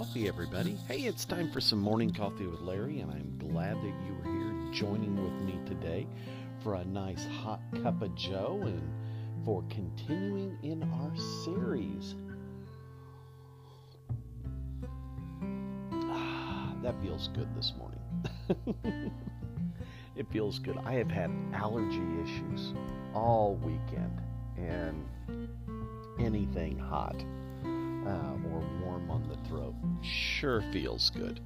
coffee, everybody. Hey, it's time for some morning coffee with Larry, and I'm glad that you are here joining with me today for a nice hot cup of joe and for continuing in our series. That feels good this morning. It feels good. I have had allergy issues all weekend, and anything hot or warm on the throat sure feels good.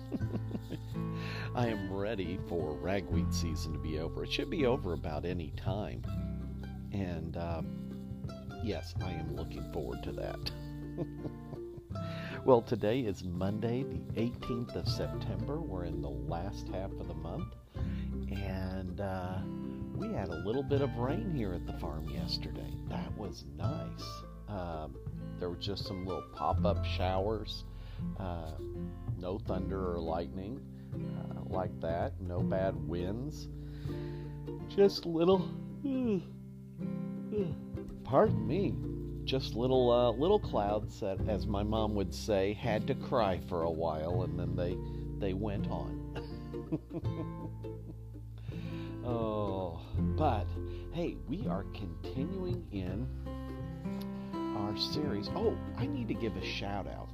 I am ready for ragweed season to be over. It should be over about any time. And yes, I am looking forward to that. Well, today is Monday, the 18th of September. We're in the last half of the month. And we had a little bit of rain here at the farm yesterday. That was nice. There were just some little pop-up showers. No thunder or lightning like that. No bad winds. Just little... pardon me. Just little clouds that, as my mom would say, had to cry for a while, and then they went on. Oh, but hey, we are continuing in our series. Oh, I need to give a shout out.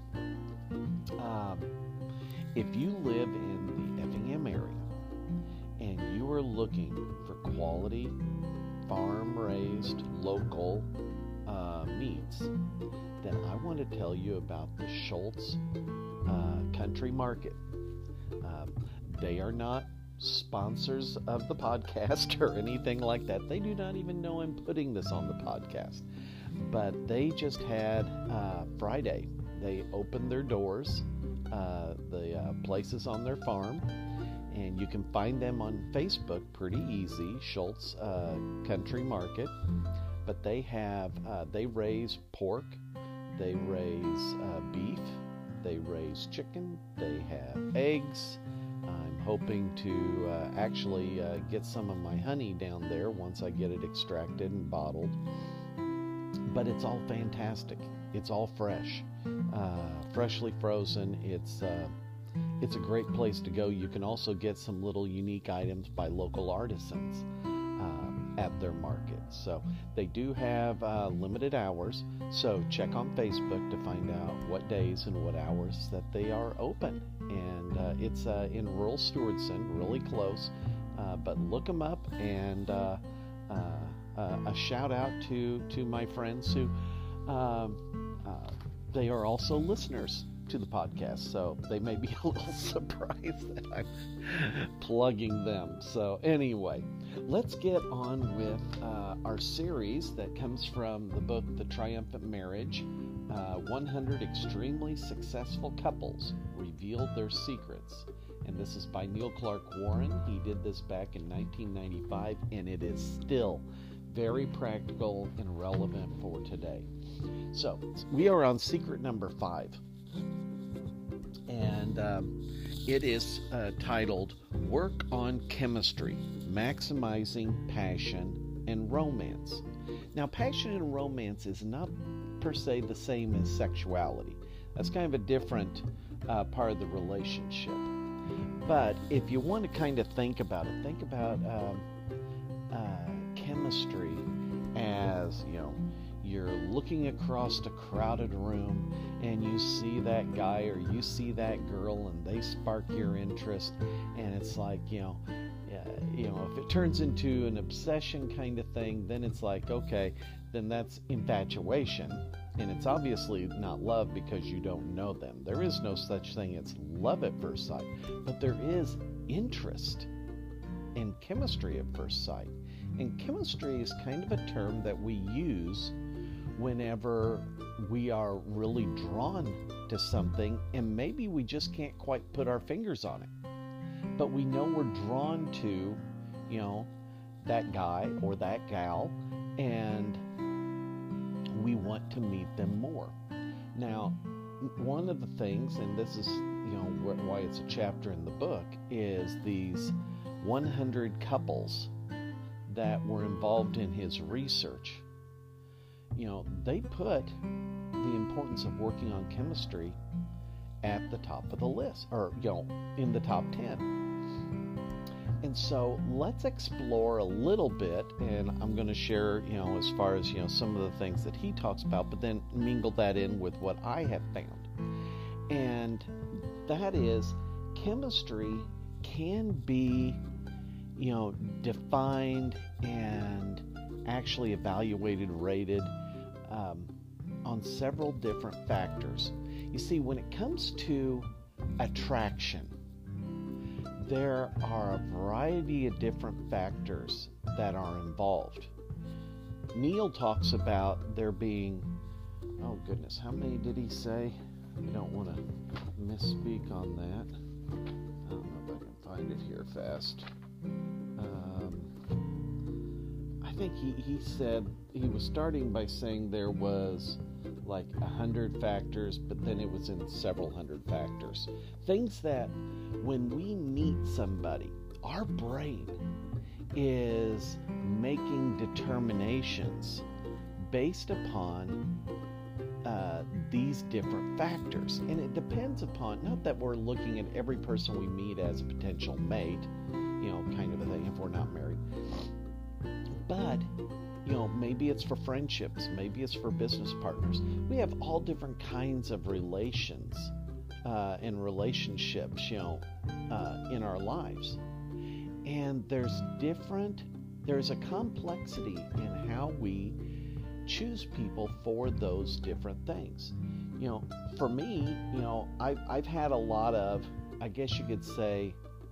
If you live in the Effingham area and you are looking for quality farm-raised local meats, then I want to tell you about the Schultz Country Market. They are not sponsors of the podcast or anything like that. They do not even know I'm putting this on the podcast. But they just had Friday. They opened their doors, the places on their farm, and you can find them on Facebook pretty easy, Schultz Country Market. But they have, they raise pork, they raise beef, they raise chicken, they have eggs. I'm hoping to actually get some of my honey down there once I get it extracted and bottled. But it's all fantastic. It's all fresh, freshly frozen. It's a great place to go. You can also get some little unique items by local artisans at their market. So they do have limited hours. So check on Facebook to find out what days and what hours that they are open. And it's in rural Stewardson, really close. But look them up, and a shout out to my friends who they are also listeners to the podcast, so they may be a little surprised that I'm plugging them. So anyway, let's get on with our series that comes from the book The Triumphant Marriage. 100 Extremely Successful Couples Revealed Their Secrets. And this is by Neil Clark Warren. He did this back in 1995, and it is still very practical and relevant for today. So, we are on secret number 5. And it is titled Work on Chemistry, Maximizing Passion and Romance. Now, passion and romance is not per se the same as sexuality. That's kind of a different part of the relationship. But if you want to kind of think about it, think about chemistry as, you're looking across a crowded room and you see that guy or you see that girl and they spark your interest, and it's like, if it turns into an obsession kind of thing, then it's like, okay, then that's infatuation. And it's obviously not love because you don't know them. There is no such thing as love at first sight, but there is interest and chemistry at first sight. And chemistry is kind of a term that we use whenever we are really drawn to something, and maybe we just can't quite put our fingers on it. But we know we're drawn to, that guy or that gal, and we want to meet them more. Now, one of the things, and this is, why it's a chapter in the book, is these 100 couples that were involved in his research. They put the importance of working on chemistry at the top of the list, or in the top 10. And so let's explore a little bit, and I'm going to share, as far as, some of the things that he talks about, but then mingle that in with what I have found. And that is, chemistry can be, defined and actually evaluated, rated on several different factors. You see, when it comes to attraction, there are a variety of different factors that are involved. Neil talks about there being, oh goodness, how many did he say? I don't want to misspeak on that. I don't know if I can find it here fast. I think he said, he was starting by saying there was like 100 factors, but then it was in several hundred factors. Things that when we meet somebody, our brain is making determinations based upon these different factors. And it depends upon, not that we're looking at every person we meet as a potential mate, kind of a thing if we're not married, but maybe it's for friendships, maybe it's for business partners. We have all different kinds of relations and relationships, in our lives. And there's a complexity in how we choose people for those different things. For me, I've had a lot of, I guess you could say,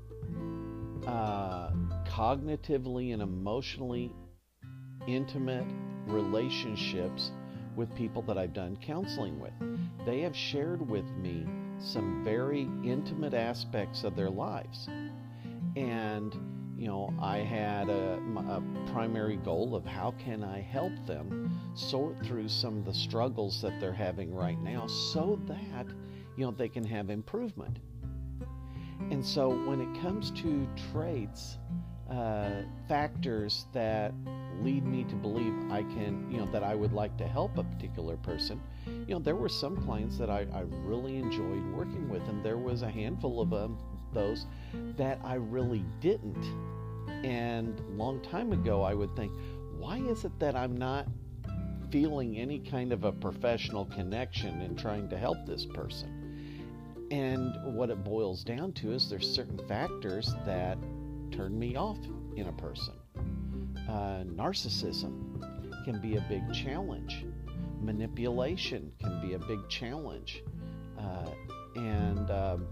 cognitively and emotionally intimate relationships with people that I've done counseling with. They have shared with me some very intimate aspects of their lives. And, I had a primary goal of how can I help them sort through some of the struggles that they're having right now so that, they can have improvement. And so when it comes to traits, factors that lead me to believe I can, that I would like to help a particular person, there were some clients that I really enjoyed working with, and there was a handful of those that I really didn't. And a long time ago, I would think, why is it that I'm not feeling any kind of a professional connection in trying to help this person? And what it boils down to is there's certain factors that turn me off in a person. Narcissism can be a big challenge. Manipulation can be a big challenge. And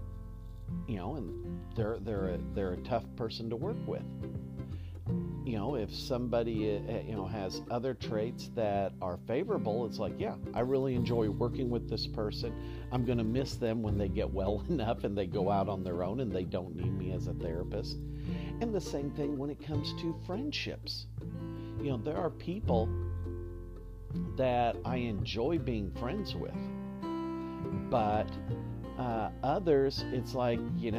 they're a tough person to work with. If somebody has other traits that are favorable, it's like, yeah, I really enjoy working with this person. I'm going to miss them when they get well enough and they go out on their own and they don't need me as a therapist. And the same thing when it comes to friendships. There are people that I enjoy being friends with, but others, it's like,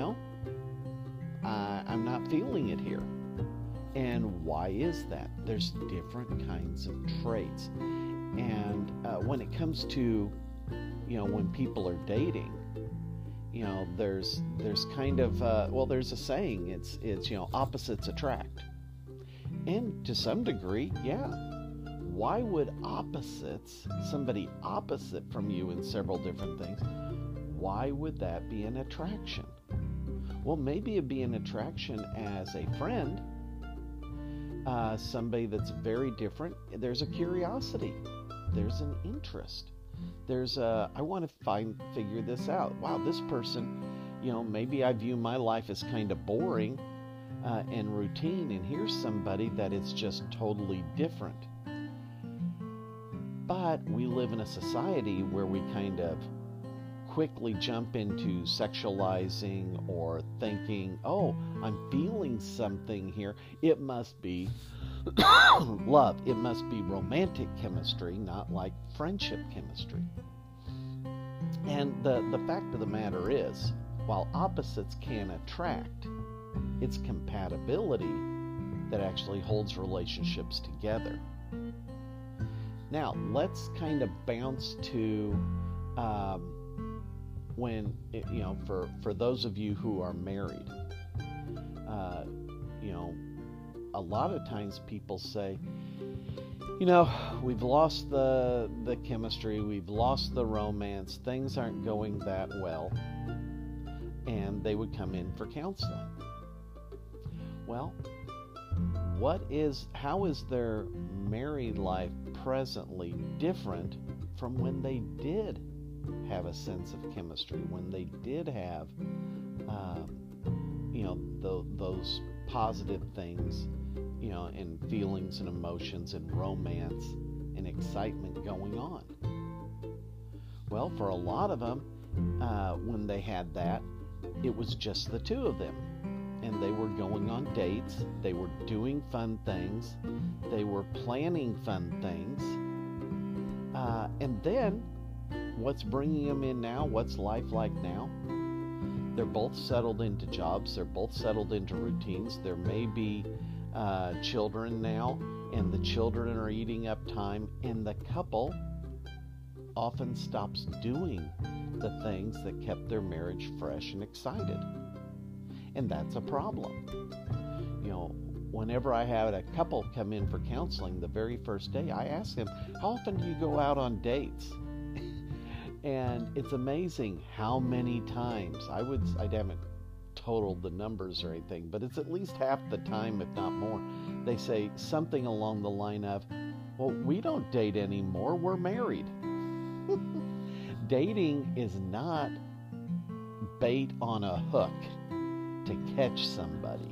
I'm not feeling it here. And why is that? There's different kinds of traits. And when it comes to, when people are dating, there's kind of, there's a saying, it's opposites attract. And to some degree, yeah. Why would somebody opposite from you in several different things, why would that be an attraction? Well, maybe it'd be an attraction as a friend, somebody that's very different. There's a curiosity. There's an interest. There's I want to figure this out. Wow, this person, maybe I view my life as kind of boring and routine, and here's somebody that is just totally different. But we live in a society where we kind of quickly jump into sexualizing or thinking, oh, I'm feeling something here. It must be love. It must be romantic chemistry, not like friendship chemistry. And the fact of the matter is, while opposites can attract, it's compatibility that actually holds relationships together. Now, let's kind of bounce to for those of you who are married, you know, a lot of times people say, we've lost the chemistry, we've lost the romance, things aren't going that well, and they would come in for counseling. Well, how is their married life presently different from when they did have a sense of chemistry, when they did have, those positive things, and feelings and emotions and romance and excitement going on? Well, for a lot of them, when they had that, it was just the two of them. And they were going on dates, they were doing fun things, they were planning fun things. And then, what's bringing them in now? What's life like now? They're both settled into jobs, they're both settled into routines. There may be children now, and the children are eating up time, and the couple often stops doing the things that kept their marriage fresh and excited. And that's a problem. Whenever I had a couple come in for counseling, the very first day, I asked them, how often do you go out on dates? And it's amazing how many times, I haven't totaled the numbers or anything, but it's at least half the time, if not more, they say something along the line of, well, we don't date anymore, we're married. Dating is not bait on a hook to catch somebody.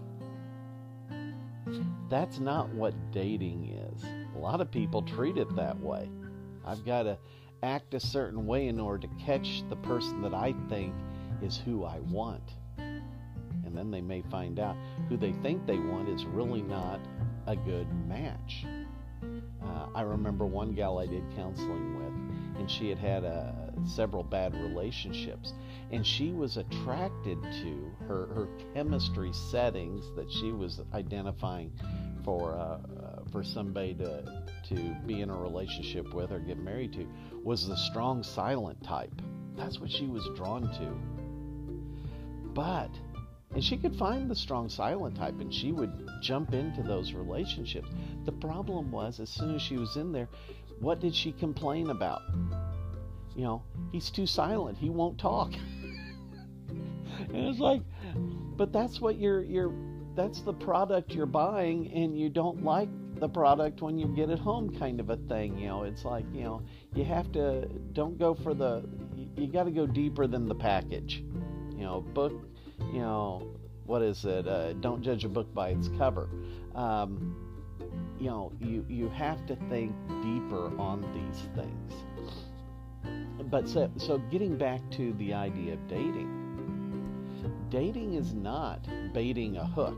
That's not what dating is. A lot of people treat it that way. I've got to act a certain way in order to catch the person that I think is who I want. And then they may find out who they think they want is really not a good match. I remember one gal I did counseling with, and she had several bad relationships, and she was attracted to her chemistry settings that she was identifying for somebody to be in a relationship with or get married to, was the strong silent type. That's what she was drawn to. And she could find the strong silent type, and she would jump into those relationships. The problem was, as soon as she was in there, what did she complain about? He's too silent, he won't talk. And it's like, but that's what that's the product you're buying, and you don't like the product when you get it home, kind of a thing. It's like, you have to, don't go for you got to go deeper than the package. Book, what is it? Don't judge a book by its cover. You have to think deeper on these things. But so getting back to the idea of dating is not baiting a hook.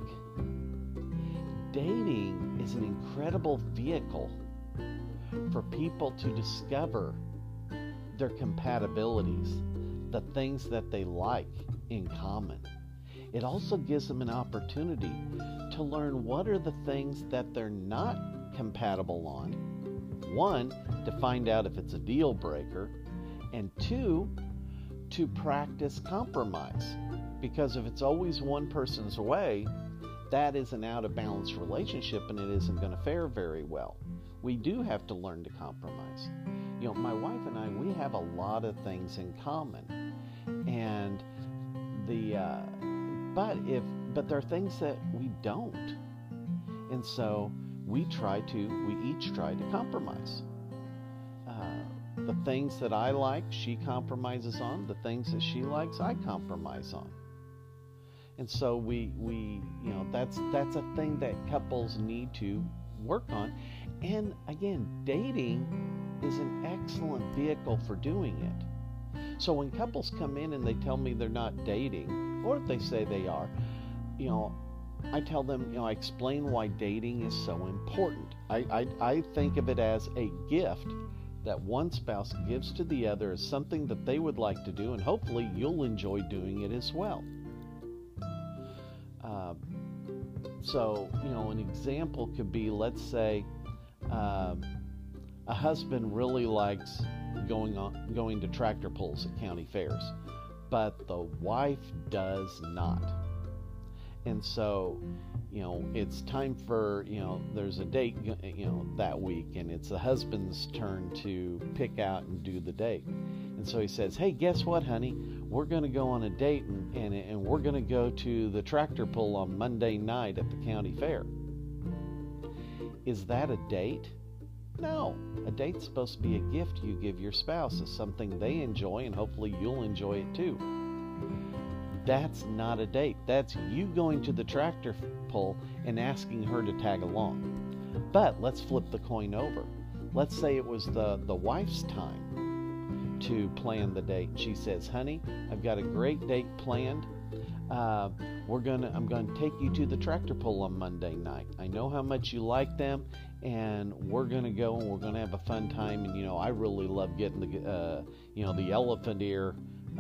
Dating is an incredible vehicle for people to discover their compatibilities, the things that they like in common. It also gives them an opportunity to learn what are the things that they're not compatible on. One, to find out if it's a deal breaker, and two, to practice compromise. Because if it's always one person's way, that is an out of balance relationship, and it isn't going to fare very well. We do have to learn to compromise. My wife and I, we have a lot of things in common, and but there are things that we don't, and so we each try to compromise. The things that I like, she compromises on. The things that she likes, I compromise on. And so we that's a thing that couples need to work on. And again, dating is an excellent vehicle for doing it. So when couples come in and they tell me they're not dating, or if they say they are, I tell them, I explain why dating is so important. I think of it as a gift that one spouse gives to the other as something that they would like to do, and hopefully you'll enjoy doing it as well. So, an example could be, let's say, a husband really likes going to tractor pulls at county fairs. but the wife does not. And so, it's time for, there's a date, that week, and it's the husband's turn to pick out and do the date. And so he says, hey, guess what, honey? We're going to go on a date, and we're going to go to the tractor pull on Monday night at the county fair. Is that a date? No. A date's supposed to be a gift you give your spouse. It's something they enjoy, and hopefully you'll enjoy it too. That's not a date. That's you going to the tractor pull and asking her to tag along. But let's flip the coin over. Let's say it was the wife's time to plan the date. She says, honey, I've got a great date planned. I'm going to take you to the tractor pull on Monday night. I know how much you like them, and we're going to go and we're going to have a fun time. And, I really love getting the elephant ear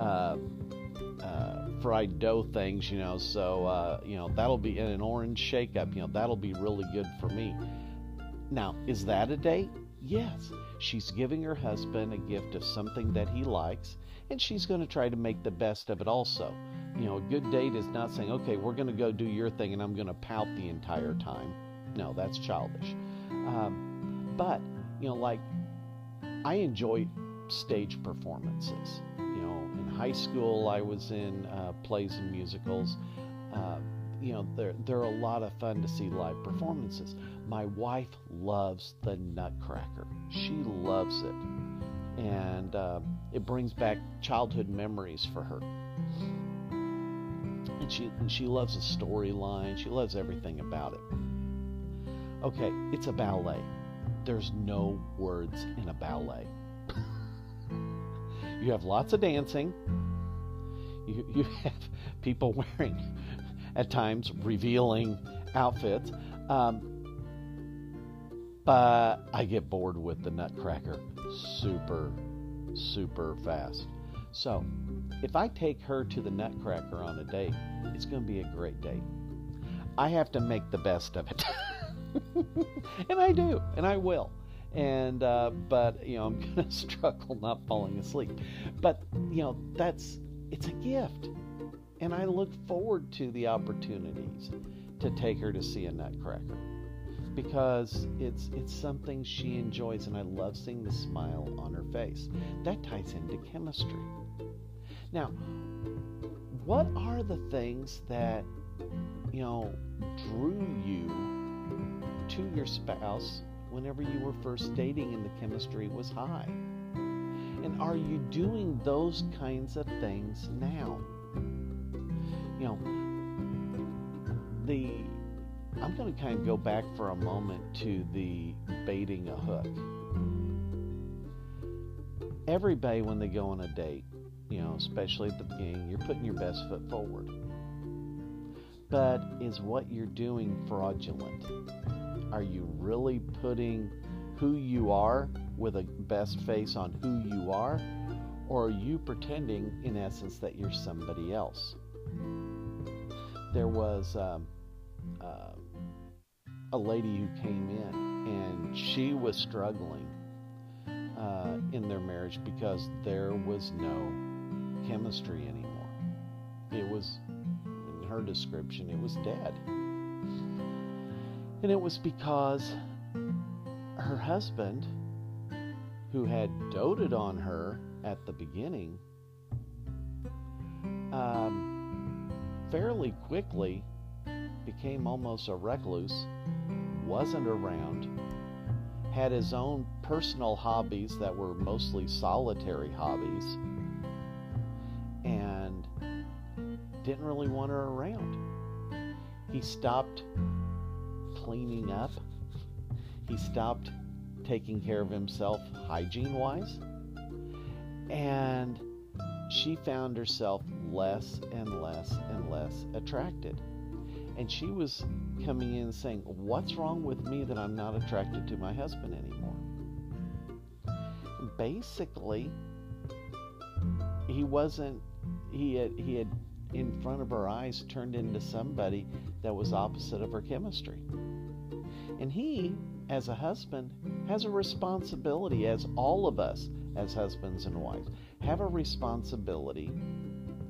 fried dough things, so, that'll be in an orange shake-up, that'll be really good for me. Now, is that a date? Yes. She's giving her husband a gift of something that he likes, and she's going to try to make the best of it also. A good date is not saying, okay, we're going to go do your thing and I'm going to pout the entire time. No, that's childish. But, like, I enjoy stage performances. In high school, I was in plays and musicals. They're a lot of fun to see live performances. My wife loves the Nutcracker. She loves it. And it brings back childhood memories for her. And she loves the storyline. She loves everything about it. Okay, it's a ballet. There's no words in a ballet. You have lots of dancing. You have people wearing, at times, revealing outfits. But I get bored with the Nutcracker super, super fast. So, if I take her to the Nutcracker on a date, it's going to be a great date. I have to make the best of it. And I do, and I will. And, but, I'm going to struggle not falling asleep. But, it's a gift. And I look forward to the opportunities to take her to see a Nutcracker. Because it's something she enjoys, and I love seeing the smile on her face. That ties into chemistry. Now, what are the things that, drew you to your spouse whenever you were first dating and the chemistry was high? And are you doing those kinds of things now? I'm going to kind of go back for a moment to the baiting a hook. Everybody, when they go on a date, especially at the beginning, you're putting your best foot forward. But is what you're doing fraudulent? Are you really putting who you are with a best face on who you are? Or are you pretending, in essence, that you're somebody else? There was a lady who came in, and she was struggling in their marriage because there was no chemistry anymore. It was, in her description, it was dead. And it was because her husband, who had doted on her at the beginning, fairly quickly became almost a recluse, wasn't around, had his own personal hobbies that were mostly solitary hobbies, and didn't really want her around. He stopped cleaning up. He stopped taking care of himself hygiene-wise. And she found herself less and less and less attracted. And she was coming in saying, what's wrong with me that I'm not attracted to my husband anymore? Basically, he had in front of her eyes turned into somebody that was opposite of her chemistry. And he, as a husband, has a responsibility, as all of us as husbands and wives have a responsibility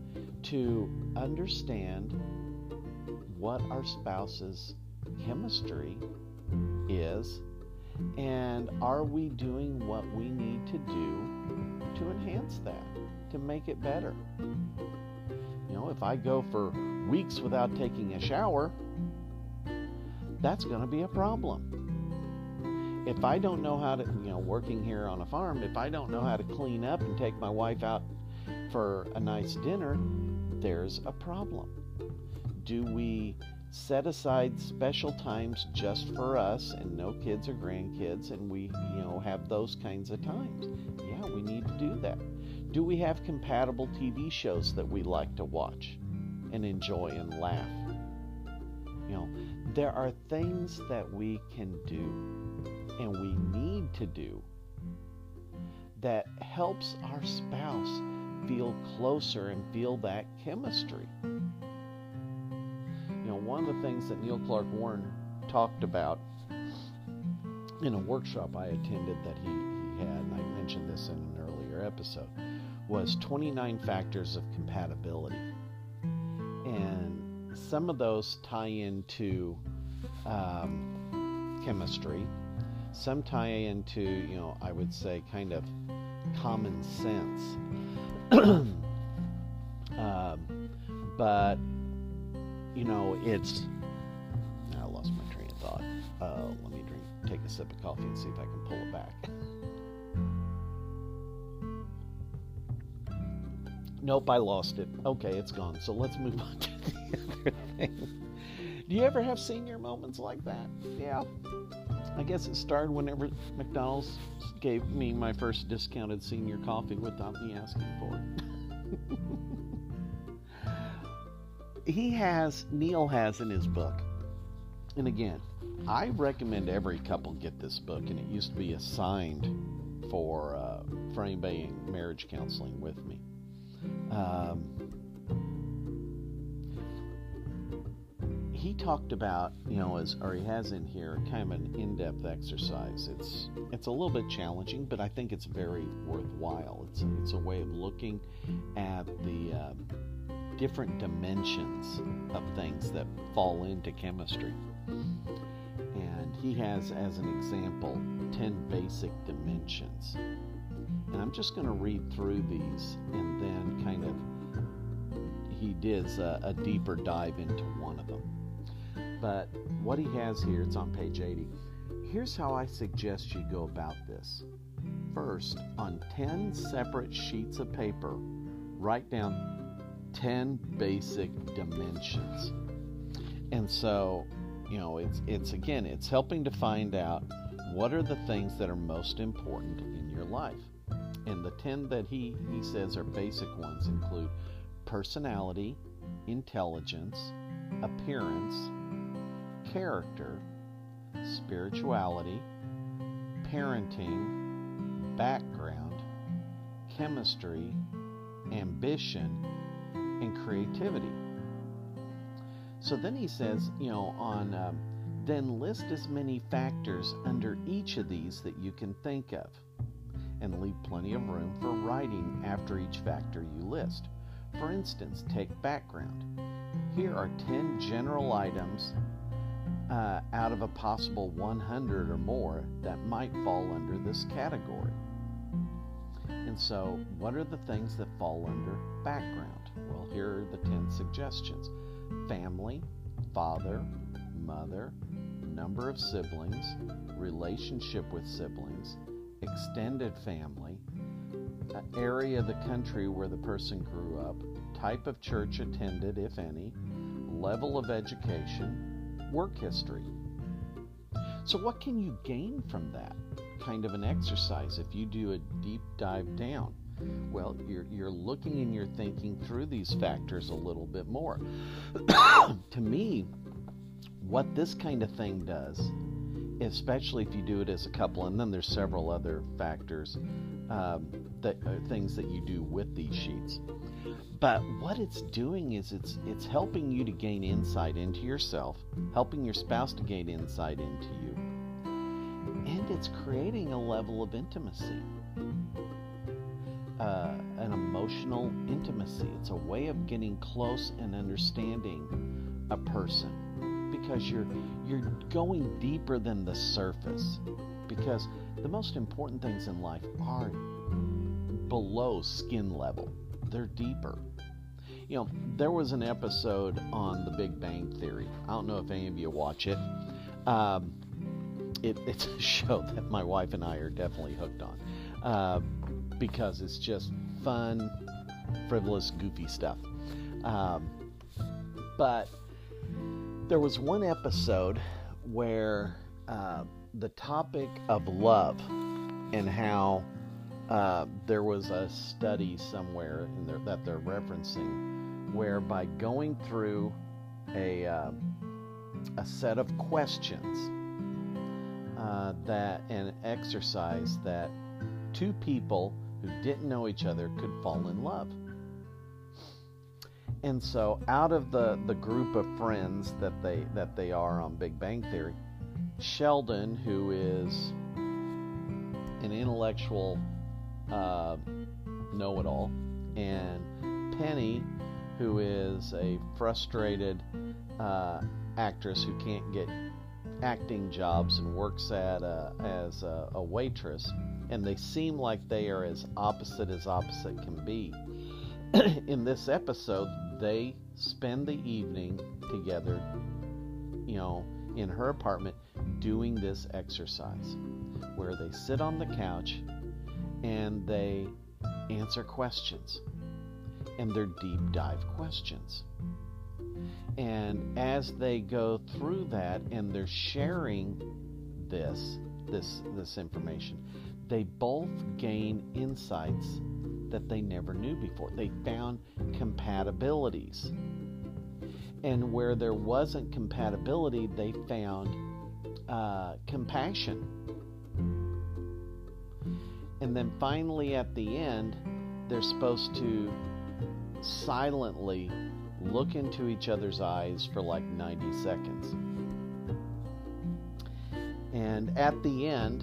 to understand what our spouse's chemistry is, and are we doing what we need to do to enhance that, to make it better? If I go for weeks without taking a shower, that's going to be a problem. If I don't know how to, working here on a farm, if I don't know how to clean up and take my wife out for a nice dinner, there's a problem. Do we set aside special times just for us and no kids or grandkids, and we, have those kinds of times? Yeah, we need to do that. Do we have compatible TV shows that we like to watch and enjoy and laugh? There are things that we can do and we need to do that helps our spouse feel closer and feel that chemistry. One of the things that Neil Clark Warren talked about in a workshop I attended that he had, and I mentioned this in an earlier episode, was 29 factors of compatibility. And some of those tie into chemistry. Some tie into, I would say, kind of common sense. But I lost my train of thought. Let me take a sip of coffee and see if I can pull it back. Nope, I lost it. Okay, it's gone. So let's move on to the other thing. Do you ever have senior moments like that? Yeah. I guess it started whenever McDonald's gave me my first discounted senior coffee without me asking for it. Neil has in his book, and again, I recommend every couple get this book, and it used to be assigned for anybody in marriage counseling with me. He talked about, he has in here kind of an in-depth exercise. It's a little bit challenging, but I think it's very worthwhile. It's a way of looking at the different dimensions of things that fall into chemistry. And he has, as an example, 10 basic dimensions. And I'm just going to read through these, and then kind of he does a deeper dive into one of them. But what he has here, it's on page 80. Here's how I suggest you go about this. First, on 10 separate sheets of paper, write down 10 basic dimensions. And so, it's helping to find out what are the things that are most important in your life. And the 10 that he says are basic ones include personality, intelligence, appearance, character, spirituality, parenting, background, chemistry, ambition, and creativity. So then he says, then list as many factors under each of these that you can think of, and leave plenty of room for writing after each factor you list. For instance, take background. Here are 10 general items out of a possible 100 or more that might fall under this category. And so, what are the things that fall under background? Well, here are the 10 suggestions. Family, father, mother, number of siblings, relationship with siblings, extended family, area of the country where the person grew up, type of church attended, if any, level of education, work history. So what can you gain from that kind of an exercise if you do a deep dive down? Well, you're looking and you're thinking through these factors a little bit more. To me, what this kind of thing does, especially if you do it as a couple, and then there's several other factors, things that you do with these sheets. But what it's doing is it's helping you to gain insight into yourself, helping your spouse to gain insight into you, and it's creating a level of intimacy. an emotional intimacy. It's a way of getting close and understanding a person, because you're going deeper than the surface, because the most important things in life are below skin level. They're deeper. You know, there was an episode on The Big Bang Theory. I don't know if any of you watch it. It's a show that my wife and I are definitely hooked on, because it's just fun, frivolous, goofy stuff. But there was one episode where the topic of love, and how there was a study somewhere in there that they're referencing, where by going through a set of questions, that an exercise, that two people who didn't know each other could fall in love. And so out of the group of friends that they are on Big Bang Theory, Sheldon, who is an intellectual know-it-all, and Penny, who is a frustrated actress who can't get acting jobs and works as a waitress, and they seem like they are as opposite can be. In this episode, they spend the evening together, you know, in her apartment, doing this exercise where they sit on the couch and they answer questions, and they're deep dive questions. And as they go through that and they're sharing this information, they both gain insights that they never knew before. They found compatibilities. And where there wasn't compatibility, they found compassion. And then finally at the end, they're supposed to silently look into each other's eyes for like 90 seconds. And at the end,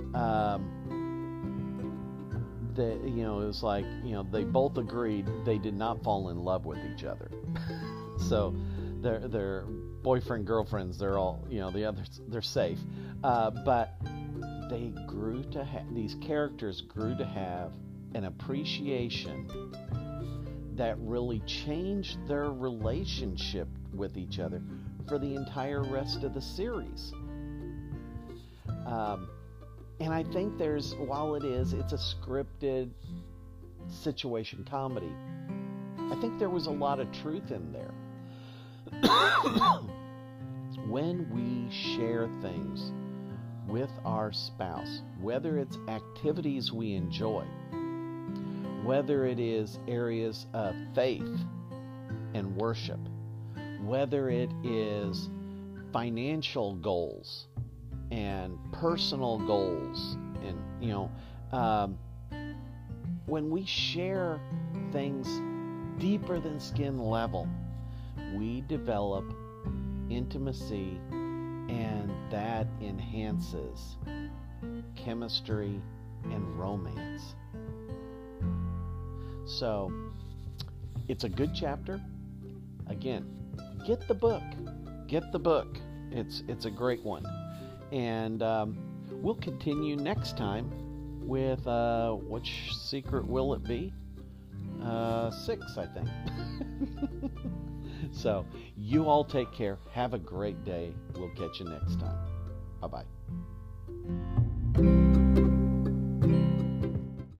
it was like, they both agreed they did not fall in love with each other. So they're boyfriend, girlfriends, they're all, the others, they're safe. But they grew to have, these characters grew to have an appreciation that really changed their relationship with each other for the entire rest of the series. And I think while it's a scripted situation comedy, I think there was a lot of truth in there. When we share things with our spouse, whether it's activities we enjoy, whether it is areas of faith and worship, whether it is financial goals and personal goals, and when we share things deeper than skin level, we develop intimacy, and that enhances chemistry and romance. So it's a good chapter. Again, get the book. It's a great one. And we'll continue next time with which secret will it be? 6, I think. So you all take care. Have a great day. We'll catch you next time. Bye-bye.